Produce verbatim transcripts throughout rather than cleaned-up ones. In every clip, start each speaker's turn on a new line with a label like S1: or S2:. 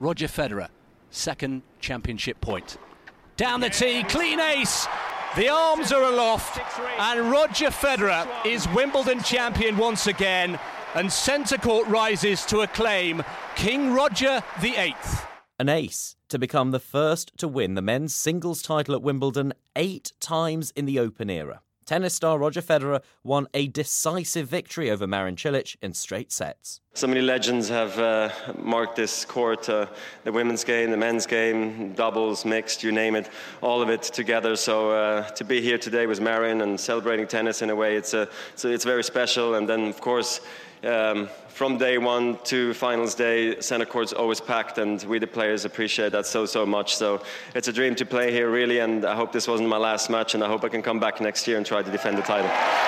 S1: Roger Federer, second championship point. Down the tee, clean ace. The arms are aloft, and Roger Federer is Wimbledon champion once again, and centre court rises to acclaim King Roger the eighth.
S2: An ace to become the first to win the men's singles title at Wimbledon eight times in the Open era. Tennis star Roger Federer won a decisive victory over Marin Cilic in straight sets.
S3: So many legends have uh, marked this court, uh, the women's game, the men's game, doubles, mixed, you name it, all of it together. So uh, to be here today with Marin and celebrating tennis in a way, it's, a, it's, a, it's very special. And then, of course, um, from day one to finals day, center court's always packed, and we the players appreciate that so, so much. So it's a dream to play here, really, and I hope this wasn't my last match, and I hope I can come back next year and try to defend the title.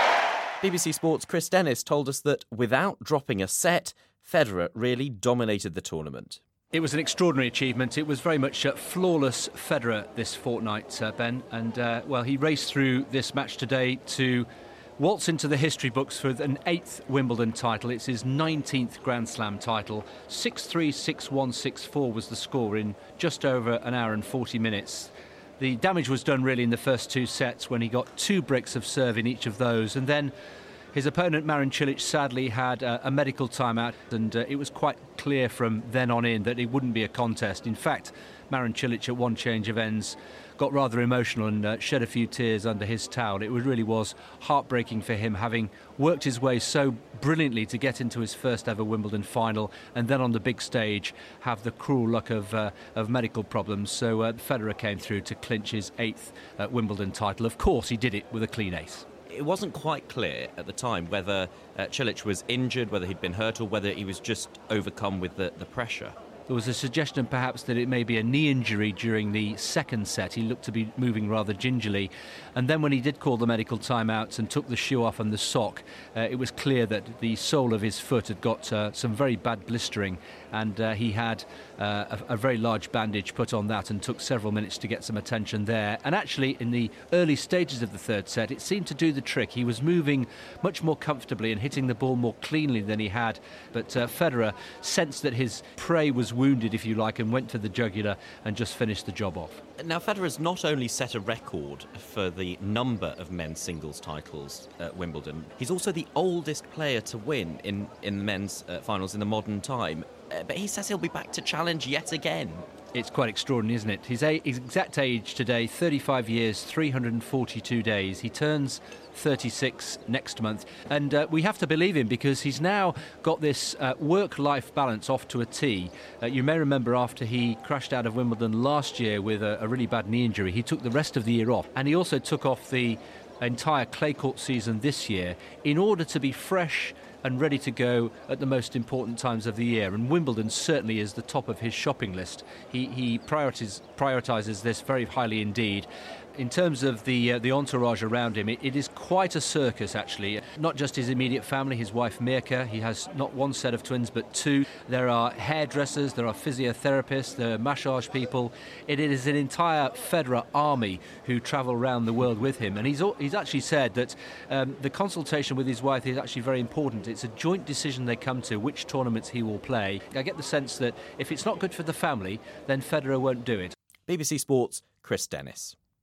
S2: B B C Sports' Chris Dennis told us that without dropping a set, Federer really dominated the tournament.
S1: It was an extraordinary achievement. It was very much uh, flawless Federer this fortnight, uh, Ben. And, uh, well, he raced through this match today to waltz into the history books for an eighth Wimbledon title. It's his nineteenth Grand Slam title. six three, six one, six four was the score in just over an hour and forty minutes. The damage was done really in the first two sets when he got two breaks of serve in each of those, and then his opponent Marin Cilic sadly had a, a medical timeout, and uh, it was quite clear from then on in that it wouldn't be a contest. In fact, Marin Cilic at one change of ends got rather emotional and uh, shed a few tears under his towel. It really was heartbreaking for him, having worked his way so brilliantly to get into his first ever Wimbledon final, and then on the big stage have the cruel luck of uh, of medical problems. So uh, Federer came through to clinch his eighth uh, Wimbledon title. Of course, he did it with a clean ace.
S2: It wasn't quite clear at the time whether uh, Cilic was injured, whether he'd been hurt, or whether he was just overcome with the, the pressure.
S1: There was a suggestion perhaps that it may be a knee injury during the second set. He looked to be moving rather gingerly. And then when he did call the medical timeouts and took the shoe off and the sock, uh, it was clear that the sole of his foot had got uh, some very bad blistering, and uh, he had uh, a, a very large bandage put on that, and took several minutes to get some attention there. And actually, in the early stages of the third set, it seemed to do the trick. He was moving much more comfortably and hitting the ball more cleanly than he had. But uh, Federer sensed that his prey was wounded, if you like, and went for the jugular and just finished the job off.
S2: Now, Federer's not only set a record for the number of men's singles titles at Wimbledon, he's also the oldest player to win in, in the men's uh, finals in the modern time. Uh, but he says he'll be back to challenge yet again.
S1: It's quite extraordinary, isn't it? His, a- his exact age today, thirty-five years, three hundred forty-two days. He turns thirty-six next month. And uh, we have to believe him, because he's now got this uh, work-life balance off to a T. Uh, you may remember after he crashed out of Wimbledon last year with a, a really bad knee injury, he took the rest of the year off. And he also took off the entire clay court season this year in order to be fresh and ready to go at the most important times of the year. And Wimbledon certainly is the top of his shopping list. He, he priorities, prioritises this very highly indeed. In terms of the uh, the entourage around him, it, it is quite a circus, actually. Not just his immediate family, his wife Mirka. He has not one set of twins, but two. There are hairdressers, there are physiotherapists, there are massage people. It is an entire Federer army who travel around the world with him. And he's he's actually said that um, the consultation with his wife is actually very important. It's a joint decision they come to, which tournaments he will play. I get the sense that if it's not good for the family, then Federer won't do it.
S2: B B C Sports' Chris Dennis.